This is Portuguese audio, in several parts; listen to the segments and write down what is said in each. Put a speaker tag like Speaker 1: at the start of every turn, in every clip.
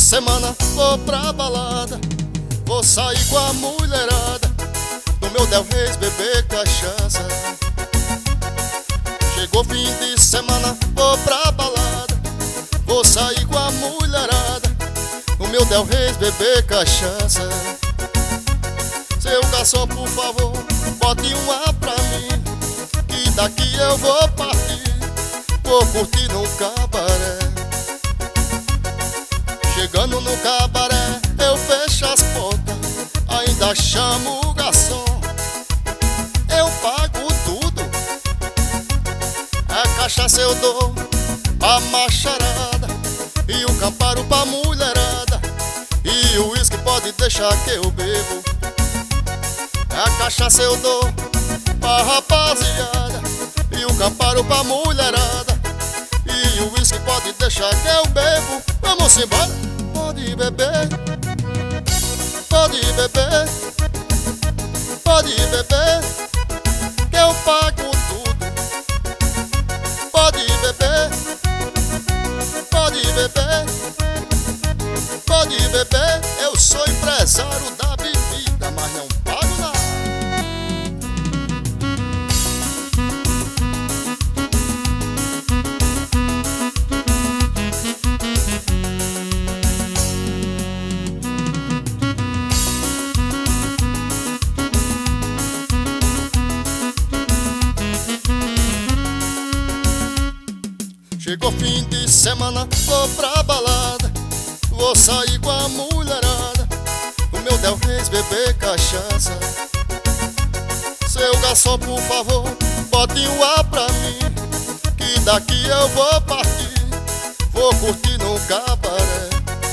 Speaker 1: semana vou pra balada, vou sair com a mulherada, no meu Del Reis beber cachaça. Chegou fim de semana, vou pra balada, vou sair com a mulherada, no meu Del Reis beber cachaça. Seu garçom, por favor, bote uma pra mim, que daqui eu vou partir, vou curtir num cabaré. Chegando no cabaré, eu fecho as portas, ainda chamo o garçom, eu pago tudo. A cachaça eu dou pra macharada, e o camparo pra mulherada, e o uísque pode deixar que eu bebo. A cachaça eu dou pra rapaziada, e o camparo pra mulherada, e o uísque pode deixar que eu bebo. Vamos embora, pode beber, pode beber, pode beber, que eu pago tudo. Pode beber, pode beber, pode beber. Eu sou empresário da bebida, mas não pago nada. Chegou fim de semana, vou pra balada, vou sair com a mulherada, o meu Del Reis beber cachaça. Seu garçom, por favor, bote um ar pra mim, que daqui eu vou partir, vou curtir num cabaré.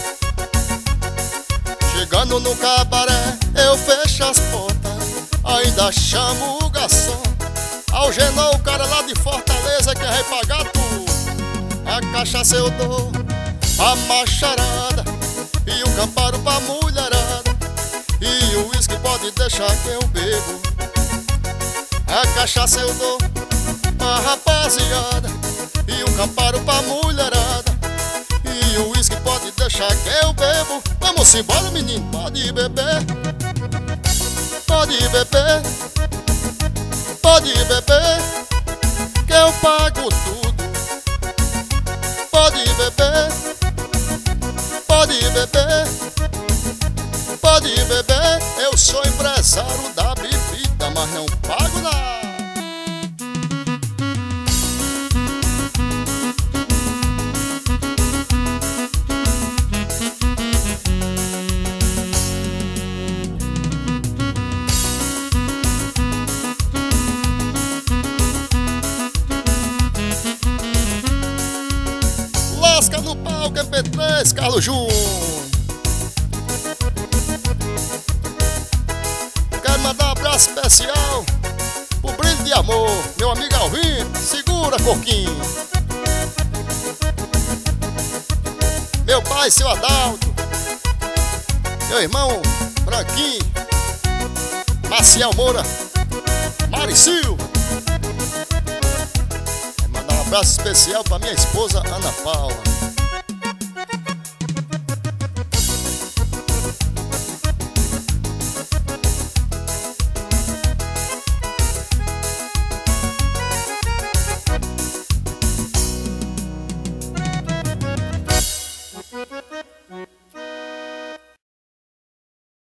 Speaker 1: Chegando no cabaré, eu fecho as portas, ainda chamo o garçom, algenou o cara lá de Fortaleza que vai pagar tudo. A cachaça eu dou a macharada, e o camparo pra mulherada, e o uísque pode deixar que eu bebo. A cachaça eu dou pra rapaziada, e o camparo pra mulherada, e o uísque pode deixar que eu bebo. Vamos embora, menino, pode beber, pode beber, pode beber, que eu pago tudo. Pode beber, pode beber, pode beber. Eu sou empresário da bebida, mas não pago nada. Lasca no palco MP3, Carlos Júnior. Quero mandar um abraço especial pro Brilho de Amor, meu amigo Alvin. Segura, Coquinho. Meu pai, seu Adalto. Meu irmão, Branquinho. Maciel Moura. Mari Silva. Um abraço especial pra minha esposa Ana Paula.